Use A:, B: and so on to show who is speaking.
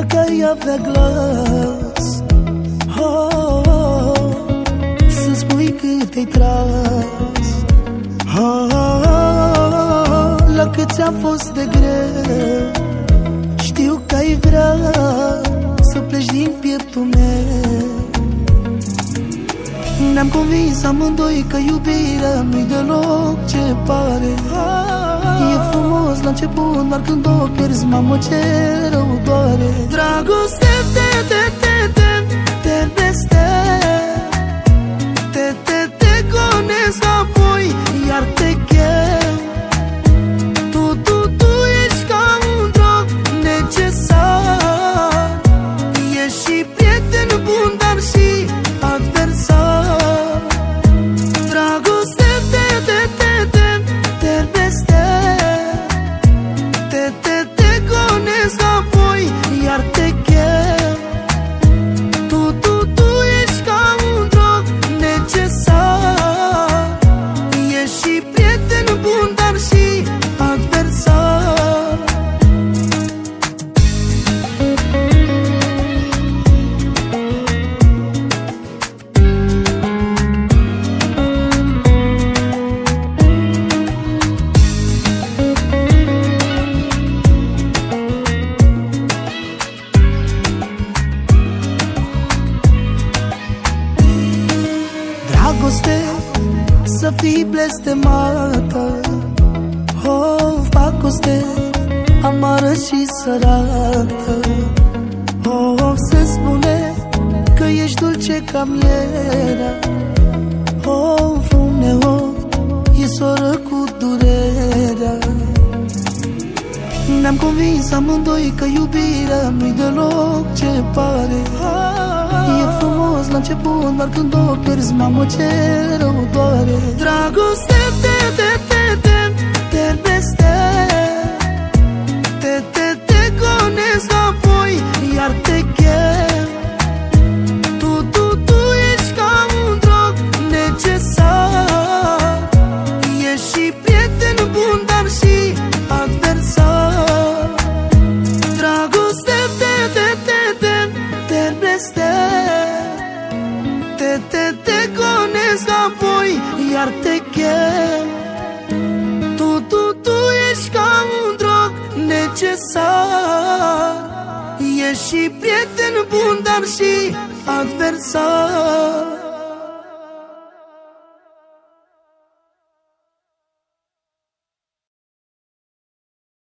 A: Dacă ai avea glas, oh, oh, să spui cât te-ai tras, oh, oh, oh, la cât ți-a fost de greu. Știu că ai vrea să pleci din pieptul meu. Ne-am convins amândoi că iubirea nu-i deloc ce pare. E frumos la început, dar când o pierzi, mamă, ce rău doare. Dragoste, te blestem, te gonesc apoi, iar te chem. Tu ești ca un drog necesar. Ești și prieten bun, dar și adversar. Dragoste, te blestem, te gonesc apoi, iar te chem. Tu ești ca un drog necesar. Ești și prieten bun, dar și adversar. Dragoste, să fii blestemată, oh, pacoste, amară și sărată, oh, se spune că ești dulce ca mierea, oh, uneori e soră cu durerea. Ne-am convins amândoi că iubirea nu-i deloc ce pare. E frumos la început, dar când o pierzi, mamă, ce rău doare. Dragoste, te blestem, te gonesc apoi, iar te chem. Tu ești ca un drog necesar. Ești și prieten bun, dar și adversar. Dragoste, te blestem, te gonesc apoi, iar te chem. Tu ești ca un drog necesar. Ești și prieten bun, dar și adversar.